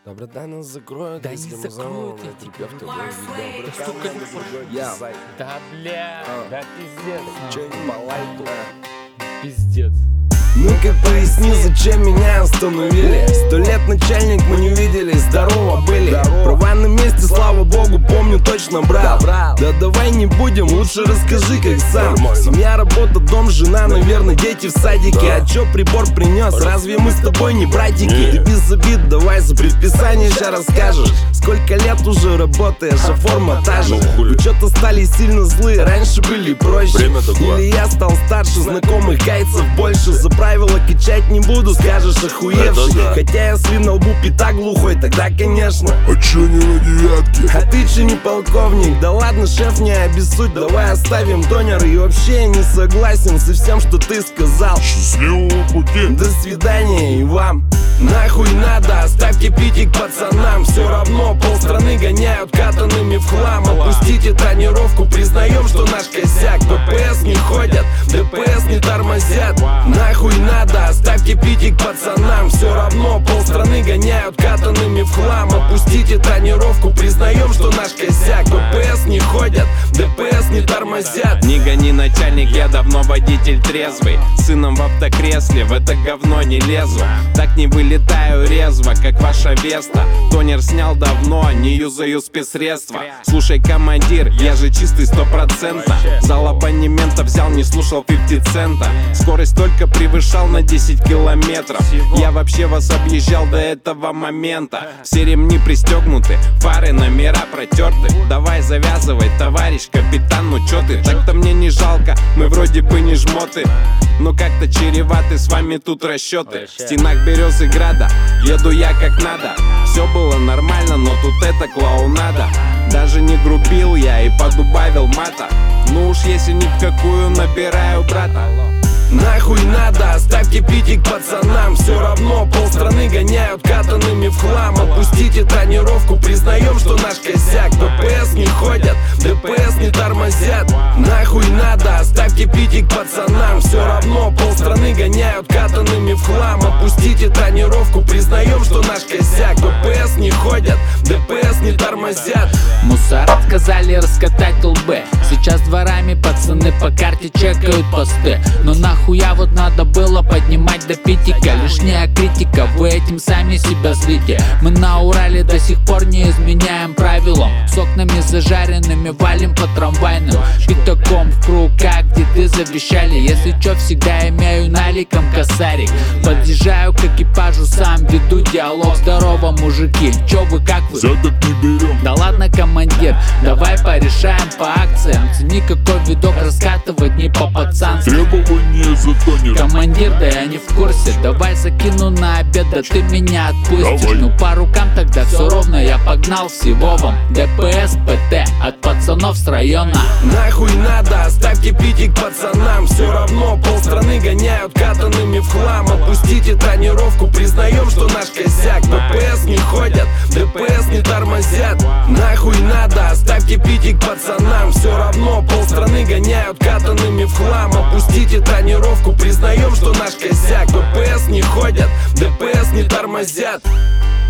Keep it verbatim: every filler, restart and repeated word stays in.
Доброта нас закроют, Да если не мы закроют, замолвим я на тебе тебя в твоем говорю. виде. Да Доброта сука, нас закроют, я. зай. Да бля, А. да пиздец. Чё-нибудь по лайту. Пиздец. Ну-ка поясни, зачем меня остановили? Сто лет, начальник, мы не виделись, здорово были. Права на месте, слава богу, помню, точно брал. Да давай не будем, лучше расскажи, как сам. Семья, работа, дом, жена, наверное, дети в садике. А чё прибор принес? Разве мы с тобой не братики? Ты без обид, давай за предписание ща расскажешь. Сколько лет уже работаешь, а форма та же. Вы чё-то стали сильно злые, раньше были проще. Или я стал старше, знакомых гайцев больше. За правила качать не буду, скажешь охуевший. Хотя если на лбу пятак глухой, тогда конечно. А чё не на девятке? А ты че не полковник? Да ладно, шеф, не обессудь, давай оставим тонер. И вообще я не согласен со всем, что ты сказал. Счастливого пути! До свидания и вам. Нахуй надо, оставьте питик пацанам. Все равно полстраны гоняют катанными в хлам. Опустите тонировку, признаем, что наш косяк. ППС не ходят, ДПС не тормозят. Нахуй надо, оставьте питик пацанам. Все равно полстраны гоняют катанными в хлам. Опустите тонировку, признаем, что наш косяк. ППС не ходят, ДПС не тормозят. Не гони, начальник, я давно водитель трезвый. Сыном в автокресле, в это говно не лезу. Так не вылетаю резво, как ваша Веста. Тонер снял давно, не юзаю спецсредства. Слушай, командир, я же чистый сто процентов. Зал абонемента взял, не слушал пятьдесят цента. Скорость только превышал на десять километров. Я вообще вас объезжал до этого момента. Все ремни пристегнуты, фары, номера протерты. Давай завязывай, товарищ капитан, ну чё ты? Так-то мне не жалко, мы вроде бы не жмоты. Но как-то чреваты с вами тут расчеты. В стенах березы града еду я как надо. Все было нормально, но тут это клоунада. Даже не грубил я и подубавил мата. Ну уж если ни в какую набираю брата. Нахуй надо, оставьте питик пацанам. Все равно полстраны гоняют катанными в хлам. Опустите тонировку, признаем, что наш косяк. ППС не ходят, ДПС не тормозят. Нахуй надо, оставьте питик пацанам. Все равно полстраны гоняют катанными в хлам. Опустите тонировку, признаем, что наш косяк. ППС не ходят, ДПС не тормозят. Мусор сказали раскатать лбы. Сейчас дворами пацаны по карте чекают посты. Но нахуя вот надо было поднимать до питика? Лишняя критика, вы этим сами себя злите. Мы на Урале до сих пор не изменяем правилам. С окнами зажаренными валим по трамвайным. Пятаком в круг, как деды завещали. Если чё, всегда имею наликом косарик. Подъезжаю к экипажу, сам веду диалог. Здорово, мужики, чё вы, как вы? Взяток не берем. Да ладно, командир, давай порешаем по акциям. Цени какой видок раскатывать не по-пацански. Требования за тонер. Командир, да я не в курсе. Давай закину на обед, да ты меня отпустишь. Давай. Ну по рукам тогда все ровно, я погнал всего вам. ДПС, ПТ от пацанов с района. Нахуй надо, оставьте питик пацанам. Все равно полстраны гоняют катанными в хлам. Опустите тонировку, признаем, что наш косяк. ППС не ходят, ДПС не тормозят. Нахуй надо, оставьте питик пацанам. Все равно полстраны гоняют катанными в хлам. Опустите тонировку, признаем, что наш косяк. ППС не ходят, ДПС не тормозят.